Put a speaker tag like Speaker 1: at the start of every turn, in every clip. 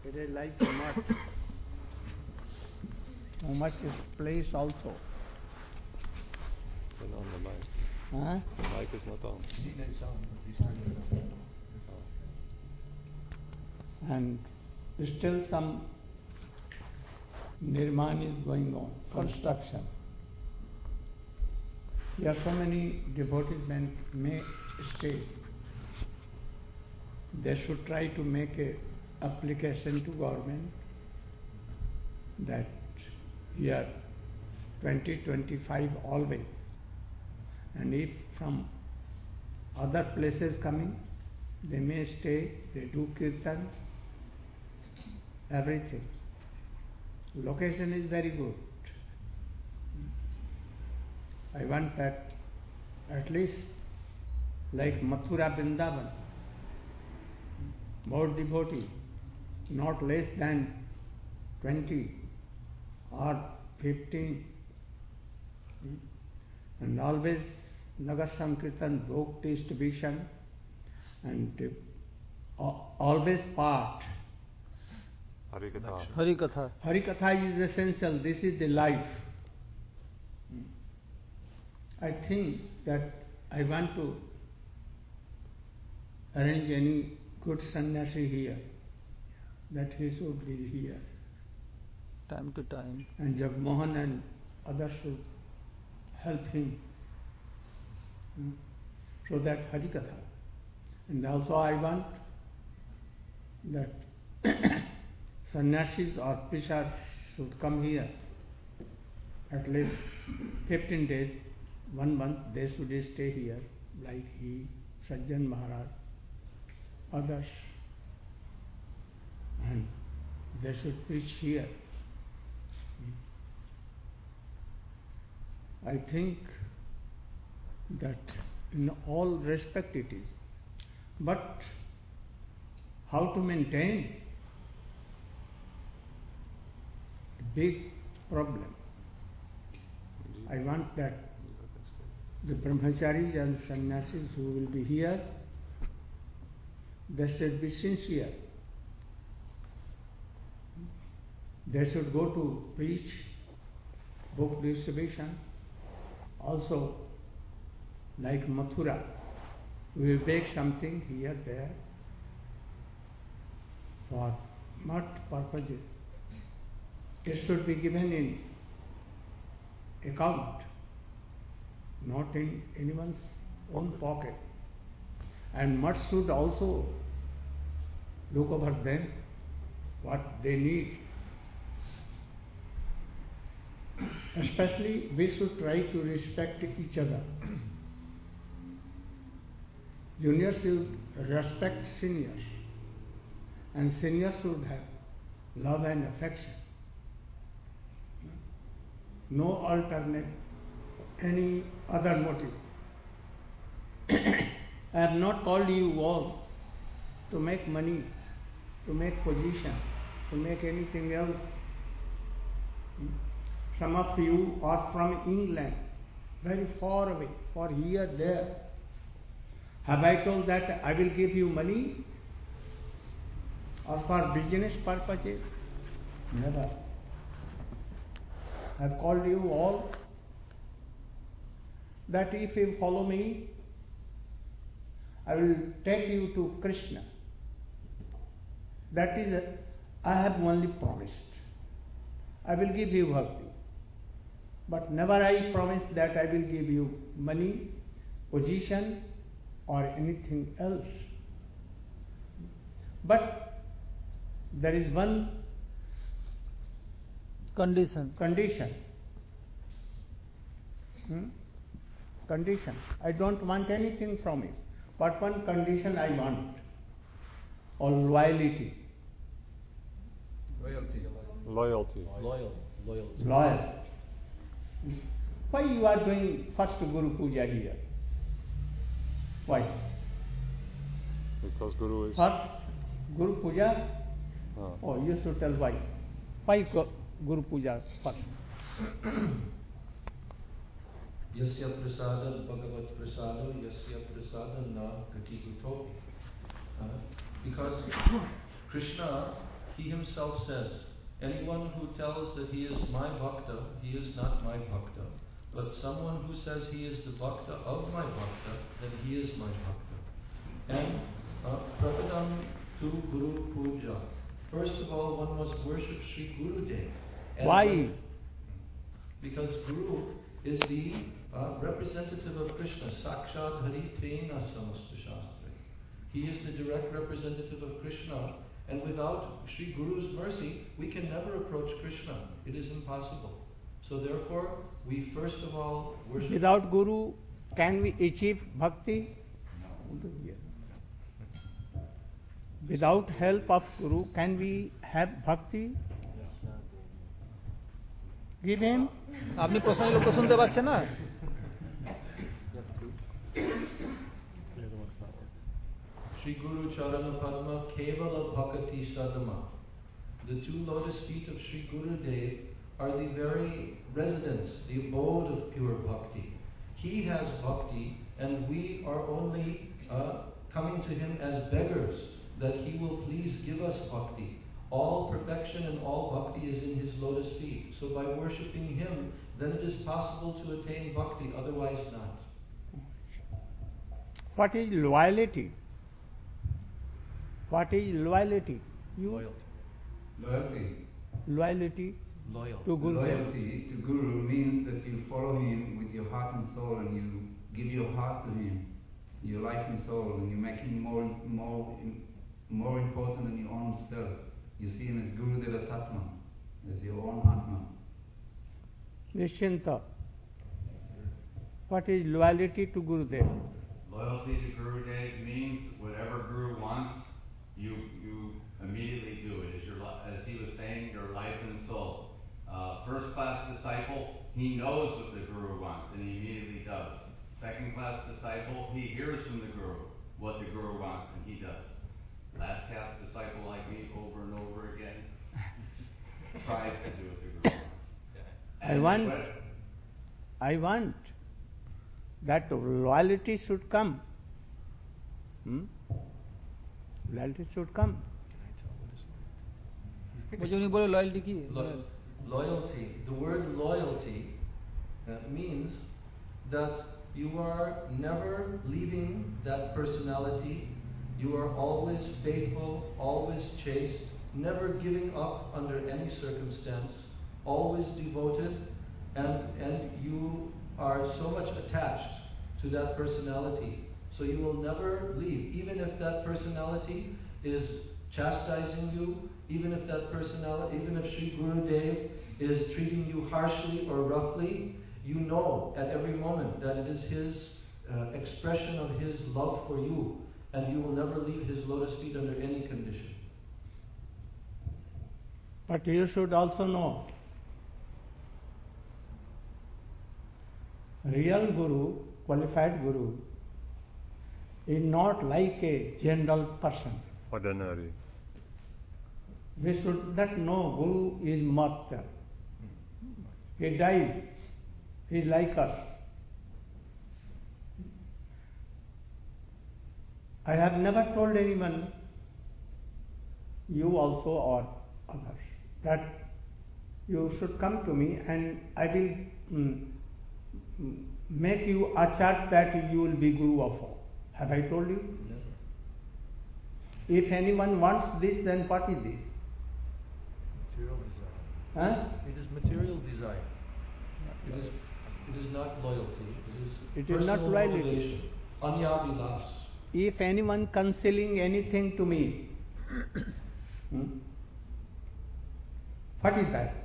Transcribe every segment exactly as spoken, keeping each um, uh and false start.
Speaker 1: It is like a mud. So much is place also.
Speaker 2: Turn on the mic.
Speaker 1: Huh?
Speaker 2: The mic is not on.
Speaker 1: And still some nirman is going on, construction. Here so many devotees men may stay. They should try to make a application to government that here twenty twenty-five always. And if from other places coming, they may stay, they do kirtan, everything. Location is very good. I want that at least like Mathura Vrindavan, more devotee, not less than twenty or fifteen. And always Nagar Sankirtan, Bhog distribution, and uh, always part.
Speaker 2: Harikatha.
Speaker 3: Harikatha.
Speaker 1: Harikatha is essential. This is the life. I think that I want to arrange any good sannyasi here, that he should be here.
Speaker 3: Time to time.
Speaker 1: And Jagmohan and others should help him. Hmm? So that Harikatha. And also I want that sannyasis or preachers should come here at least fifteen days, one month they should stay here, like he, Sajjan Maharaj, others. And they should preach here. I think that in all respect it is. But how to maintain? Big problem. I want that the brahmacharis and sannyasis who will be here, they should be sincere. They should go to preach, book distribution. Also, like Mathura, we will bake something here, there, for what purposes. It should be given in account, not in anyone's own pocket. And much should also look over them, what they need. Especially, we should try to respect each other. Juniors should respect seniors, and seniors should have love and affection. No alternate, any other motive. I have not called you all to make money, to make position, to make anything else. Some of you are from England, very far away, for here, there. Have I told that I will give you money or for business purposes? Never. I have called you all that if you follow me, I will take you to Krishna. That is, a, I have only promised. I will give you bhakti. But never I promise that I will give you money, position, or anything else. But there is one
Speaker 3: condition.
Speaker 1: Condition. Hmm? Condition. I don't want anything from you. But one condition I want. Or loyalty.
Speaker 2: Loyalty.
Speaker 4: Loyal. Loyalty.
Speaker 1: Loyal. Why you are doing first Guru Puja here? Why?
Speaker 4: Because Guru is...
Speaker 1: First Guru Puja?
Speaker 4: Oh.
Speaker 1: Oh, you should tell why. Why Guru Puja first?
Speaker 5: Yasya prasada bhagavat prasada yasya prasada na gati gutopi. Because Krishna He himself says, anyone who tells that he is my bhakta, he is not my bhakta. But someone who says he is the bhakta of my bhakta, then he is my bhakta. And uh, Prapadam to Guru Puja. First of all, one must worship Sri Gurudev.
Speaker 1: Why?
Speaker 5: Because Guru is the uh, representative of Krishna. Sakshat Hari Tvena Samastu Shastra. He is the direct representative of Krishna. And without Sri Guru's mercy, we can never approach Krishna. It is impossible. So therefore, we first of all worship...
Speaker 1: Without Guru, can we achieve bhakti? No. Without help of Guru, can we have bhakti? Give him.
Speaker 3: আপনি প্রশ্ন লোক শুনতে পাচ্ছেন না?
Speaker 5: Shri Guru Charana Padma Kevala Bhakati Sadama. The two lotus feet of Shri Gurudev are the very residence, the abode of pure bhakti. He has bhakti, and we are only uh, coming to him as beggars, that he will please give us bhakti. All perfection and all bhakti is in his lotus feet. So by worshipping him, then it is possible to attain bhakti, otherwise not.
Speaker 1: What is loyalty? What is loyalty? You?
Speaker 6: Loyalty. Loyalty.
Speaker 1: Loyalty
Speaker 5: Loyal.
Speaker 1: to Guru.
Speaker 6: Loyalty to Guru means that you follow him with your heart and soul, and you give your heart to him, your life and soul, and you make him more, more, more important than your own self. You see him as Guru Deva Tatma, as your own Atma.
Speaker 1: Nishinta. What is loyalty to Gurudev?
Speaker 7: Loyalty to Gurudev means whatever Guru wants, you you immediately do it. As, your, as he was saying, your life and soul. Uh, first class disciple, he knows what the Guru wants and he immediately does. Second class disciple, he hears from the Guru what the Guru wants and he does. Last class disciple like me over and over again tries to do what the Guru wants.
Speaker 1: I want, I want that loyalty should come. Hmm? Loyalty should come.
Speaker 3: loyalty কি?
Speaker 5: Lo- loyalty. The word loyalty uh, means that you are never leaving that personality. You are always faithful, always chaste, never giving up under any circumstance, always devoted, and, and you are so much attached to that personality. So you will never leave, even if that personality is chastising you, even if that personality, even if Sri Gurudev is treating you harshly or roughly, you know at every moment that it is his uh, expression of his love for you, and you will never leave his lotus feet under any condition.
Speaker 1: But you should also know, real Guru, qualified Guru, is not like a general person.
Speaker 2: Ordinary.
Speaker 1: We should not know Guru is mortal. He dies. He is like us. I have never told anyone, you also or others, that you should come to me and I will mm, make you achart that you will be Guru of all. Have I told you?
Speaker 5: No.
Speaker 1: If anyone wants this, then what is this?
Speaker 5: Material desire.
Speaker 1: Huh?
Speaker 5: It is material desire. It is, it is not loyalty. It is
Speaker 1: It is
Speaker 5: personal
Speaker 1: not loyalty.
Speaker 5: motivation. Anyavilas.
Speaker 1: If anyone concealing anything to me, hmm, what is that?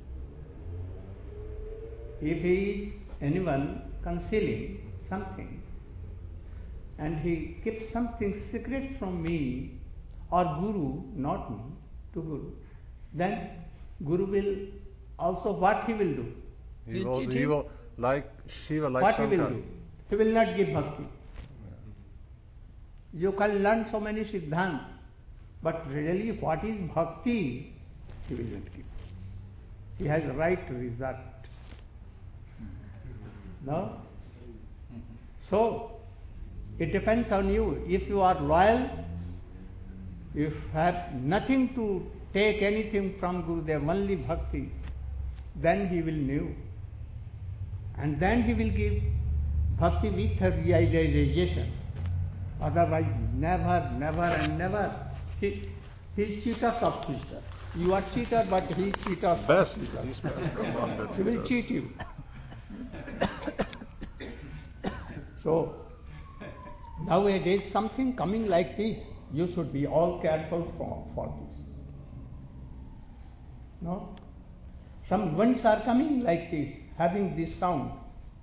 Speaker 1: If he is anyone concealing something and he keeps something secret from me or Guru, not me, to Guru, then Guru will also what he will do?
Speaker 2: He will, he will, like Shiva, like
Speaker 1: What he
Speaker 2: Shankar.
Speaker 1: will do? He will not give bhakti. You can learn so many siddhants, but really what is bhakti, he will not give. He has right result. No? So, it depends on you. If you are loyal, if have nothing to take anything from Gurudev, only bhakti, then he will know. And then he will give bhakti with her realization. Otherwise, never, never and never. He, he cheats of teacher. You are cheater, but he cheats of
Speaker 2: Best.
Speaker 1: teacher.
Speaker 2: He's best among the
Speaker 1: He will
Speaker 2: teachers.
Speaker 1: cheat you. So, nowadays something coming like this, you should be all careful for, for this. No? Some winds are coming like this, having this sound.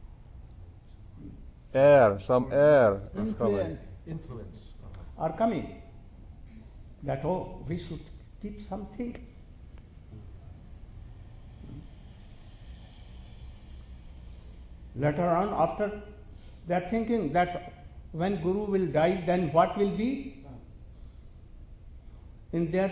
Speaker 2: Air, some air is coming.
Speaker 3: Influence.
Speaker 5: Influence.
Speaker 1: Are coming. That, oh, we should keep something. Later on, after they are thinking that when Guru will die, then what will be? In their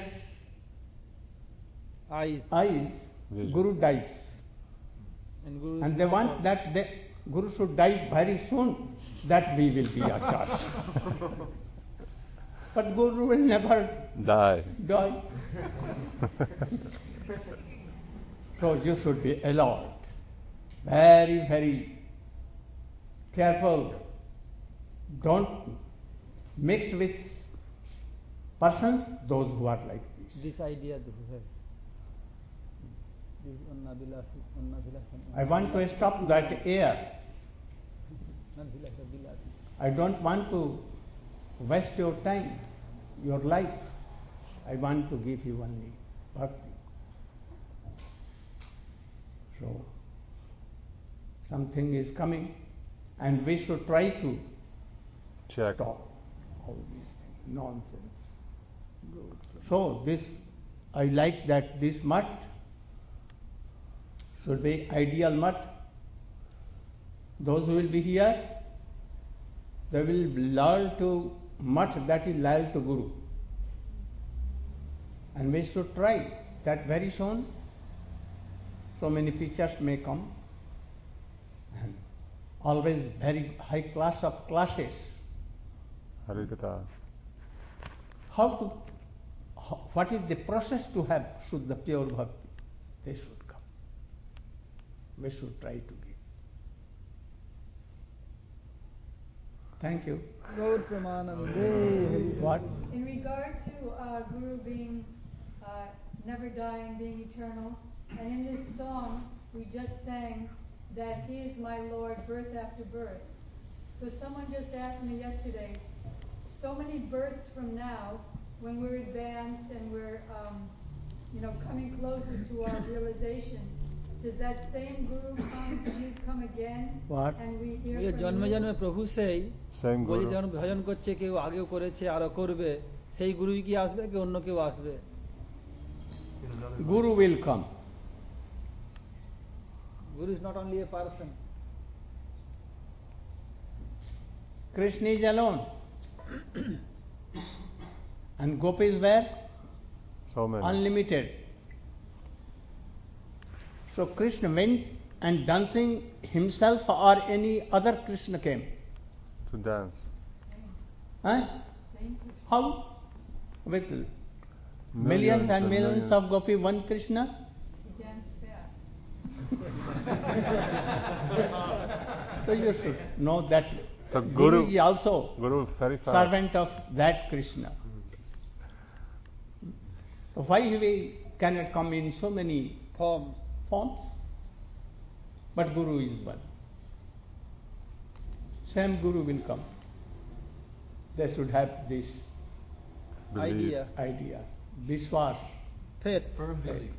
Speaker 3: Eyes.
Speaker 1: eyes,
Speaker 2: Vision.
Speaker 1: Guru dies.
Speaker 3: And Guru is
Speaker 1: And they
Speaker 3: not
Speaker 1: want
Speaker 3: all-
Speaker 1: that they, Guru should die very soon, that we will be acharya. But Guru will never
Speaker 2: Die.
Speaker 1: die. So you should be alert, very, very careful. Don't mix with persons, those who are like this.
Speaker 3: This idea that you have. This Anna Vilasi, Anna Vilasi.
Speaker 1: I want to stop that air.
Speaker 3: Not Vilasa, Vilasi.
Speaker 1: I don't want to waste your time, your life. I want to give you only bhakti. So, something is coming, and we should try to
Speaker 2: Check.
Speaker 1: stop all these things, nonsense. So, this, I like that this mutt should be ideal mutt. Those who will be here, they will learn to much that is loyal to Guru. And we should try that very soon. So many teachers may come, and always very high class of classes.
Speaker 2: Harikatha.
Speaker 1: How to, how, what is the process to have Shuddha pure bhakti? They should come. We should try to give. Thank you.
Speaker 3: Gaur Pramanande.
Speaker 1: What?
Speaker 8: In regard to uh, Guru being uh, never dying, being eternal, and in this song we just sang that He is my Lord, birth after birth. So someone just asked me yesterday, so many births from now, when we're advanced and we're, um, you know, coming closer to our realization, does that same Guru come, you come again?
Speaker 1: What?
Speaker 8: And we hear
Speaker 3: বলে
Speaker 8: from
Speaker 3: জন্মে
Speaker 8: you?
Speaker 3: জন্মে প্রভু সেই
Speaker 2: Same
Speaker 3: বলি
Speaker 2: Guru.
Speaker 3: যখন ভজন করছে কেউ আগেও করেছে আরো করবে সেই গুরুই কি আসবে কি অন্য কেউ আসবে
Speaker 5: In another
Speaker 1: Guru will come.
Speaker 3: Guru is not only a person.
Speaker 1: Krishna is alone. And gopis were
Speaker 2: So many.
Speaker 1: unlimited. So Krishna went and dancing himself or any other Krishna came.
Speaker 2: To dance.
Speaker 1: Huh?
Speaker 8: Same Krishna.
Speaker 1: How? With millions, and millions, of gopi, one Krishna?
Speaker 8: He danced fast.
Speaker 1: So you should know that
Speaker 2: So
Speaker 1: Guru
Speaker 2: Guru,
Speaker 1: is also
Speaker 2: Guru very fast.
Speaker 1: servant of that Krishna. So why we cannot come in so many
Speaker 3: Forms.
Speaker 1: forms? But Guru is one. Same Guru will come. They should have this
Speaker 2: Believe.
Speaker 3: Idea.
Speaker 1: idea, Vishwas.
Speaker 3: Faith.
Speaker 5: firm belief.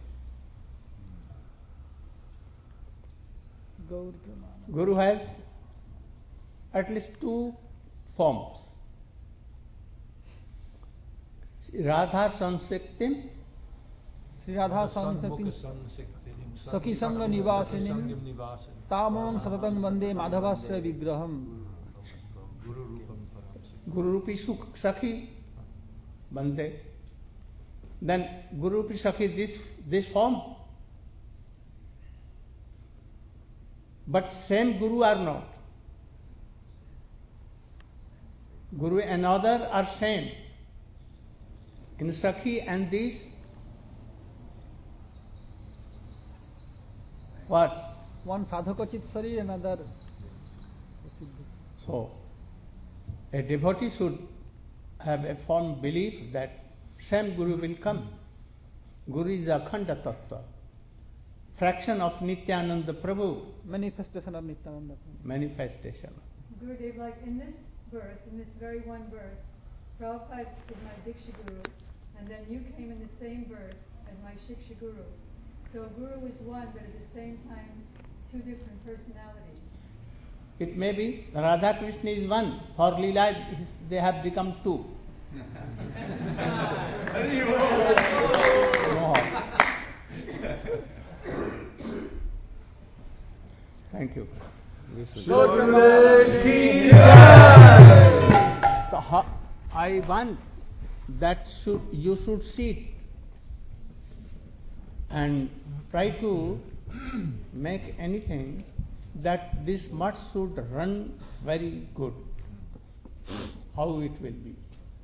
Speaker 3: Gaur Pramanande.
Speaker 1: Guru has at least two forms. Radha Sansiktim,
Speaker 3: Shri Radha সংসক্তি সখী সঙ্গ নিবাসিনী তামং সততং বন্দে মাধবাশ্রয় বিগ্রহম
Speaker 1: Guru Rupi Sukh Sakhi, Bande. Then Guru Rupi Sakhi, this, this form. But same Guru are not. Guru another are same. in Sakhi and this, what?
Speaker 3: One sadhaka chitsari, another.
Speaker 1: So, a devotee should have a firm belief that same Guru will come. Guru is Akhanda Tattva, fraction of Nityananda Prabhu.
Speaker 3: Manifestation of Nityananda.
Speaker 1: Manifestation.
Speaker 8: Gurudev, like in this birth, in this very one birth, Prabhupada is my Diksha Guru, and then you came in the same birth as my Shiksha Guru. So Guru is one, but at the same time, two different personalities.
Speaker 1: It may be Radha Krishna is one, for Leela they have become two. No. Thank you. So how, I want that should, you should sit and try to make anything that this mutt should run very good. How it will be.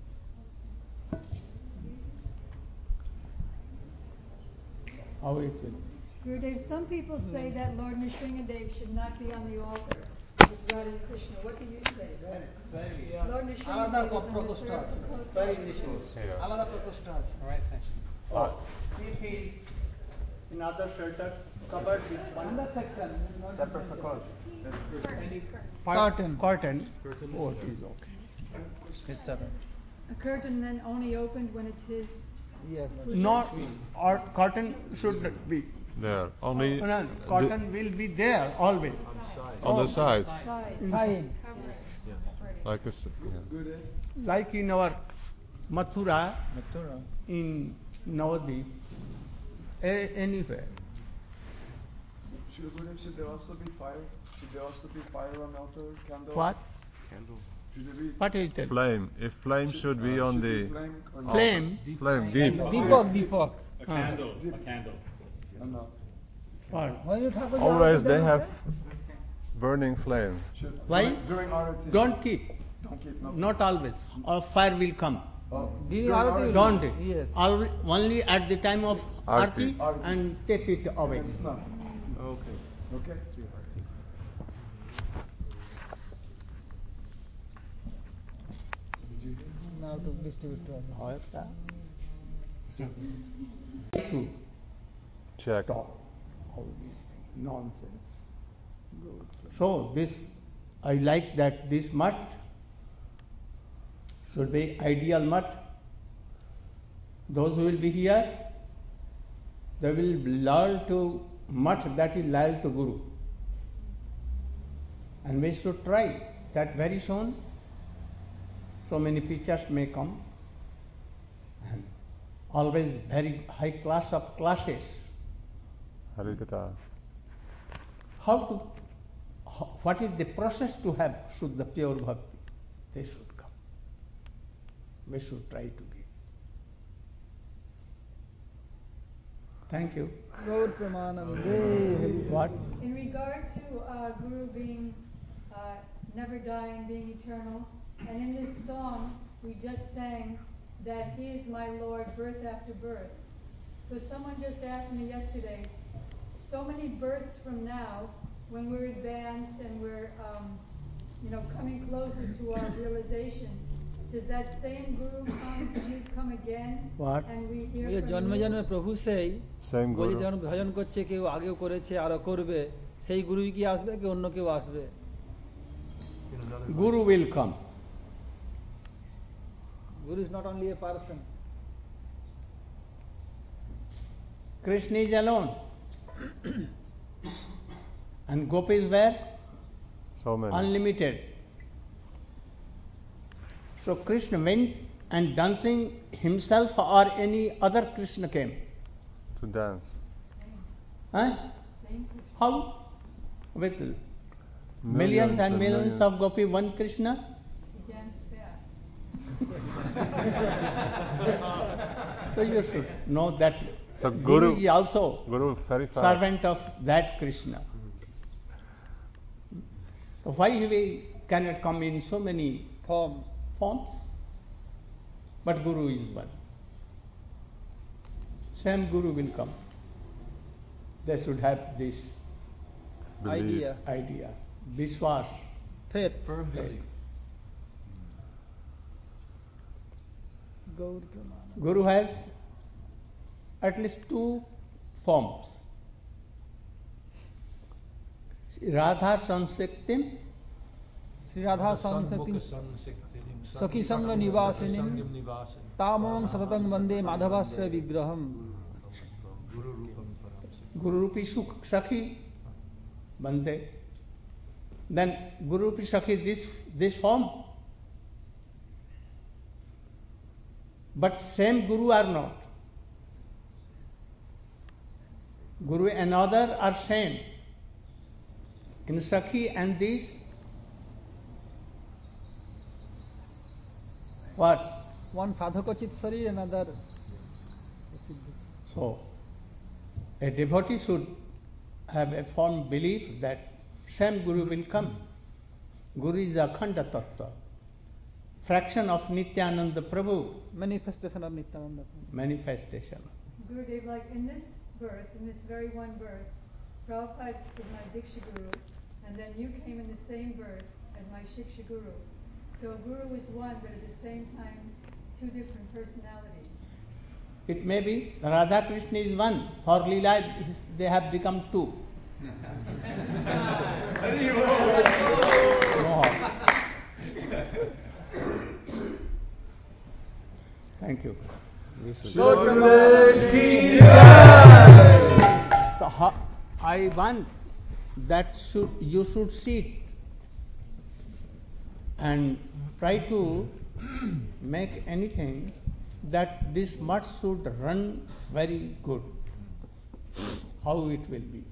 Speaker 1: How it will be.
Speaker 8: Gurudev, some people say that Lord Nrsingadev should not be on the altar with Radha and Krishna. What do you say?
Speaker 1: Very, very.
Speaker 3: Yeah.
Speaker 8: Lord Nrsingadev
Speaker 3: Alada
Speaker 8: is on the
Speaker 3: prakosta
Speaker 8: third
Speaker 3: আছে,
Speaker 8: prakosta.
Speaker 3: very initial. Alada prakosta আছে.
Speaker 1: Right, oh, if he is in other shelter covered with one
Speaker 3: Another section.
Speaker 1: separate prakosta.
Speaker 3: Curtain.
Speaker 1: Curtain. Oh, it is okay.
Speaker 3: It's seven.
Speaker 8: A curtain then only opened when it's his.
Speaker 3: Yes.
Speaker 1: Not, or curtain should be.
Speaker 2: There. Only
Speaker 1: No, no, curtain will be there always.
Speaker 2: on the side.
Speaker 8: Side.
Speaker 3: Side.
Speaker 2: Like a, s- yeah.
Speaker 1: Like in our Mathura,
Speaker 3: Mathura.
Speaker 1: in Navadip, a- anywhere.
Speaker 9: Should, should there also be fire? Should there also be fire on altar? Candle?
Speaker 1: What?
Speaker 9: Candle. Should there be
Speaker 1: What is that?
Speaker 2: Flame. If flame should be on
Speaker 9: should
Speaker 2: the
Speaker 9: be flame or not?
Speaker 1: Flame?
Speaker 2: flame deep.
Speaker 3: Deepak, Deepak.
Speaker 10: A candle, a candle.
Speaker 9: Or not?
Speaker 1: What?
Speaker 3: When you talk about
Speaker 2: Always
Speaker 3: the
Speaker 2: they
Speaker 3: other
Speaker 2: have
Speaker 3: day,
Speaker 2: burning flame.
Speaker 9: Should,
Speaker 1: Why?
Speaker 9: During, during Arati.
Speaker 1: Don't keep.
Speaker 9: Don't keep. No.
Speaker 1: Not always. Or fire will come.
Speaker 9: Oh,
Speaker 3: During
Speaker 9: during
Speaker 3: Arati,
Speaker 1: Don't it?
Speaker 3: Yes.
Speaker 1: Alwa- Only at the time of
Speaker 2: Aarti.
Speaker 1: Aarti and take it away.
Speaker 9: It's not. Okay. Okay.
Speaker 3: Now to distribute to others.
Speaker 1: To
Speaker 2: Check.
Speaker 1: stop all these things, nonsense. So this, I like that this mutt should be ideal mutt. Those who will be here, they will learn to mutt that is loyal to Guru. And we should try that very soon. So many teachers may come, and always very high class of classes.
Speaker 2: Harikatha.
Speaker 1: How to, how, what is the process to have Shuddha pure bhakti? They should come. We should try to give. Thank you.
Speaker 3: Gaur Pramanande.
Speaker 1: What?
Speaker 8: In regard to uh, Guru being uh, never dying, being eternal, and in this song we just sang that He is my Lord, birth after birth. So someone just asked me yesterday, so many births from now, when we're advanced and we're, um, you know, coming closer to our realization, does that same Guru come, you come again?
Speaker 1: What?
Speaker 8: And we hear
Speaker 3: ওই
Speaker 8: from
Speaker 3: জন্মে
Speaker 8: you?
Speaker 3: জন্মে প্রভু সেই
Speaker 2: Same
Speaker 3: বলে
Speaker 2: Guru.
Speaker 3: যখন ভজন করছে কেউ আগেও করেছে আরো করবে সেই গুরুই কি আসবে কি অন্য কেউ আসবে
Speaker 1: Guru will come.
Speaker 3: Guru is not only a person.
Speaker 1: Krishna is alone. And gopis were
Speaker 2: So many.
Speaker 1: unlimited. So Krishna went and dancing himself or any other Krishna came.
Speaker 2: To dance.
Speaker 1: Huh?
Speaker 8: Same Krishna.
Speaker 1: How? With millions, and millions, of gopi, one Krishna?
Speaker 8: He danced fast.
Speaker 1: So you should know that
Speaker 2: So
Speaker 1: Guru
Speaker 2: Guru,
Speaker 1: is also
Speaker 2: Guru very fast.
Speaker 1: servant of that Krishna. So why we cannot come in so many
Speaker 3: Forms.
Speaker 1: forms? But Guru is one. same Guru will come. They should have this
Speaker 2: Believe.
Speaker 3: idea,
Speaker 1: idea, Vishwas.
Speaker 3: faith.
Speaker 5: Firm belief.
Speaker 3: Gaur Pramana.
Speaker 1: Guru has at least two forms. Radha Sansektim,
Speaker 3: Sri Radha Samshakti Sakhi Sangha Nivasinim Tamam Satatang Vande Madhavasya Vigraham.
Speaker 1: Guru Rupi Suk- Sakhi, Bande. Then Guru Rupi Sakhi this, this form. But same Guru are not. Guru another are same. In Sakhi and this, what?
Speaker 3: One sadhaka chitsari, another
Speaker 1: So, a devotee should have a firm belief that same Guru will come. Guru is the Akhanda Tattva, fraction of Nityananda Prabhu,
Speaker 3: manifestation of Nityananda.
Speaker 1: manifestation.
Speaker 8: Gurudev, like in this birth, in this very one birth, Prabhupada is my Diksha Guru, and then you came in the same birth as my Shiksha Guru. So Guru is one, but at the same time, two different personalities.
Speaker 1: It may be Radha Krishna is one, for Leela they have become two. No. Thank you. So ho- I want that should, you should sit and try to make anything that this much should run very good. How it will be.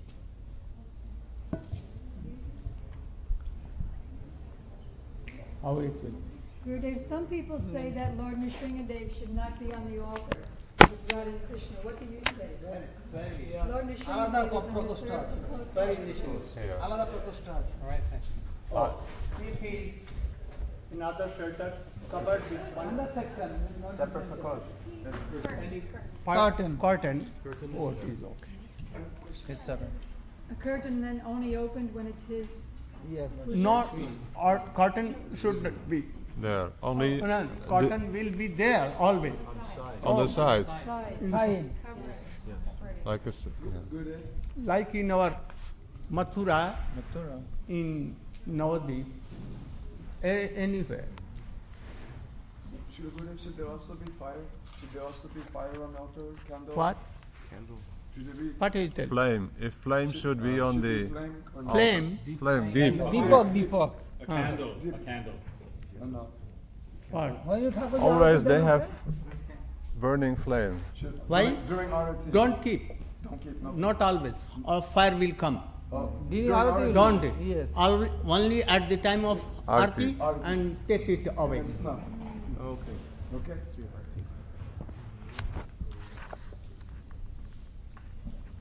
Speaker 1: How it will be.
Speaker 8: Gurudev, some people say that Lord Nrsingadev should not be on the altar with Radha and Krishna. What do you say? Lord Nrsingadev is on the third Prakosta.
Speaker 3: Alada Prakosta আছে.
Speaker 1: Oh, if he is in other shelters covered with one
Speaker 3: section.
Speaker 1: separate because
Speaker 3: Curtain.
Speaker 1: curtain. Oh, it is okay.
Speaker 3: Yes, sir.
Speaker 8: A curtain then only opened when it's his.
Speaker 3: Yes.
Speaker 1: Not or curtain should be.
Speaker 2: There. Only
Speaker 1: No, no, curtain will be there always.
Speaker 2: on the side.
Speaker 8: Side.
Speaker 3: Side.
Speaker 2: Like a. s- Yeah.
Speaker 9: Gurudev,
Speaker 1: Like in our Mathura, in Navadip, a- anywhere.
Speaker 9: Srila Gurudev, should there also be fire? Should there also be fire on the altar? Candle?
Speaker 1: What?
Speaker 9: Should there be
Speaker 1: What is that?
Speaker 2: Flame. If flame should be on
Speaker 9: should
Speaker 2: the
Speaker 9: be flame or not?
Speaker 1: Flame.
Speaker 2: flame deep.
Speaker 3: Deepak, Deepak.
Speaker 1: Huh.
Speaker 9: Or not?
Speaker 1: What?
Speaker 3: When you talk about
Speaker 2: Always they have burning flame.
Speaker 9: Should,
Speaker 1: Why?
Speaker 9: During, during Arati.
Speaker 1: Don't keep.
Speaker 9: Don't keep, no.
Speaker 1: Not always. Or fire will come.
Speaker 9: Oh,
Speaker 3: During
Speaker 9: during
Speaker 3: Arati,
Speaker 9: Arati.
Speaker 1: Don't it?
Speaker 3: Yes.
Speaker 1: Al- Only at the time of
Speaker 2: Aarti.
Speaker 1: Aarti and take it away.
Speaker 9: It's not.
Speaker 1: Okay.
Speaker 9: Okay?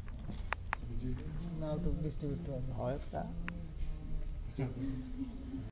Speaker 3: Now to distribute to others.
Speaker 1: However,